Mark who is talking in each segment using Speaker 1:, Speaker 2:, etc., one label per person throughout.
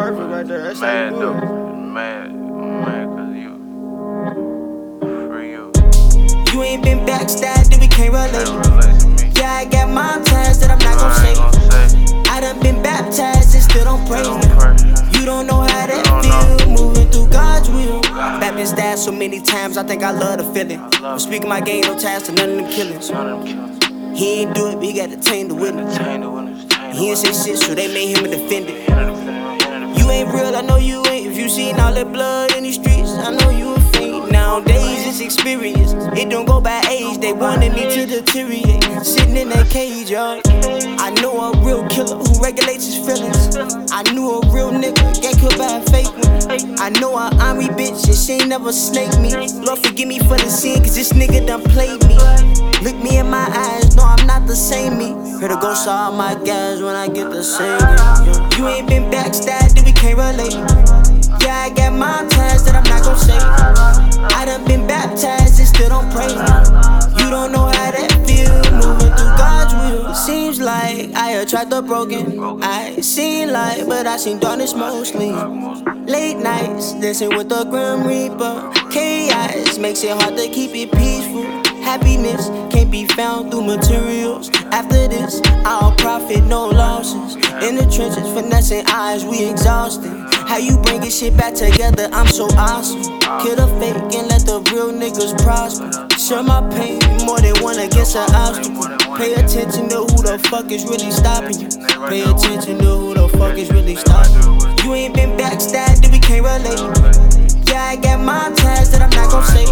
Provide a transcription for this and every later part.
Speaker 1: perfect right there. That's
Speaker 2: mad
Speaker 1: how you
Speaker 2: though.
Speaker 1: do it.
Speaker 2: Mad cause you. Free you.
Speaker 3: You ain't been backstabbed and we can't relate.
Speaker 2: Can't relate to me.
Speaker 3: Yeah, I got my ties that I'm not gon' say. I done been baptized and still don't pray. You don't know how that feel, moving through God's will. I've been stabbed so many times, I think I love the feeling. I'm speaking my game, no ties to none of them killings. He ain't do it, but he got to tame the witness. He ain't say shit, so they made him a defendant. You ain't real, I know you ain't. If you seen all that blood in these streets, I know you a fiend. Nowadays it's experience, it don't go by age. They wanted me to deteriorate, sitting in that cage, y'all. I know a real killer who regulates his feelings. I knew a real nigga get killed by a fake one. I know a army bitch and she ain't never snaked me. Lord forgive me for the sin, cause this nigga done played me. Look me in my eyes, no I'm not the same me. Heard the ghost of all my guys when I get the singing. You ain't been backstabbed and we can't relate. Yeah, I got my ties that I'm not gon' say. I done been baptized and still don't pray. You don't know how that feel, moving through God's will. It seems like I attract the broken. I seen light, but I seen darkness mostly. Late nights, dancing with the Grim Reaper. Chaos makes it hard to keep it peaceful. Happiness can't be found through materials. After this, I'll profit, no losses. In the trenches, finessing eyes, we exhausted. How you bringin' shit back together, I'm so awesome. Kill the fake and let the real niggas prosper. Share my pain more than one against an obstacle. Pay attention to who the fuck is really stopping you. Pay attention to who the fuck is really stopping you. You ain't been backstabbed and we can't relate. Yeah, I got my ties that I'm not gon' say.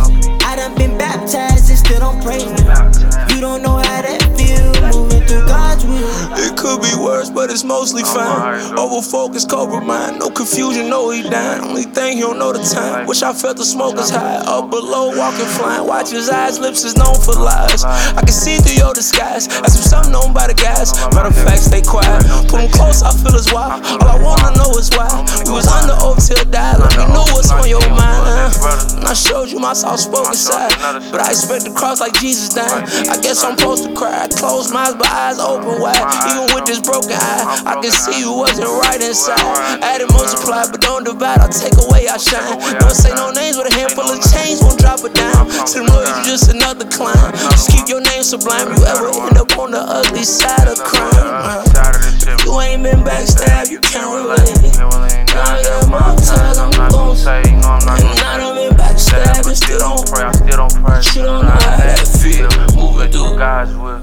Speaker 3: I done been baptized and still don't pray. You don't know how that feel, moving through God's will.
Speaker 4: It could be worse, but it's mostly fine. Over focus, cobra mind, no confusion, no he dying. Only thing he don't know the time. Wish I felt the smoker's high, up below, walking flying. Watch his eyes, lips is known for lies. I can see through your disguise. Ask him something known by the guys. Matter of fact, stay quiet. Put him close, I feel his wild. All I wanna know is why. We was under oath till die. Let me know what's on your mind. And I showed you my soft-spoken side, but I expect to cross like Jesus dying. I guess I'm supposed to cry. I close my eyes, but eyes open wide. Even with this broken eye, I can see you wasn't right inside. Add and multiply, but don't divide. I'll take away, I shine. Don't say no names with a handful of change, won't drop it down. To them lawyers, you just another climb. Just keep your name sublime. You ever end up on the ugly side of crime? You ain't been backstabbed, you can't relate. Now I got my ties, I'm gon' say. And I done been backstabbed and still don't pray. You don't know how that feel, moving through
Speaker 2: God's will.